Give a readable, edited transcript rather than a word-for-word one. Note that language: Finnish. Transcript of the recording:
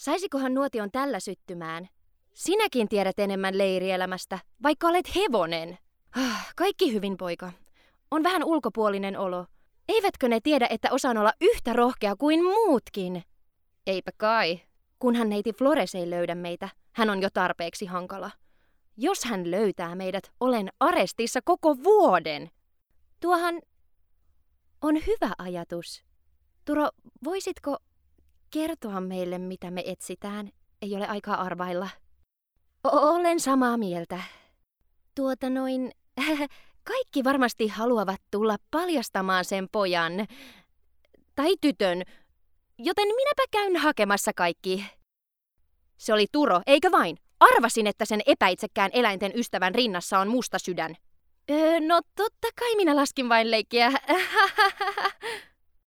Saisikohan nuotion tällä syttymään? Sinäkin tiedät enemmän leirielämästä, vaikka olet hevonen. Kaikki hyvin, poika. On vähän ulkopuolinen olo. Eivätkö ne tiedä, että osaan olla yhtä rohkea kuin muutkin? Eipä kai. Kunhan neiti Flores ei löydä meitä, hän on jo tarpeeksi hankala. Jos hän löytää meidät, olen arestissa koko vuoden. Tuohan on hyvä ajatus. Turo, voisitko kertoa meille, mitä me etsitään? Ei ole aikaa arvailla. Olen samaa mieltä. Kaikki varmasti haluavat tulla paljastamaan sen pojan tai tytön, joten minäpä käyn hakemassa kaikki. Se oli Turo, eikö vain? Arvasin, että sen epäitsekkään eläinten ystävän rinnassa on musta sydän. No totta kai minä laskin vain leikkiä.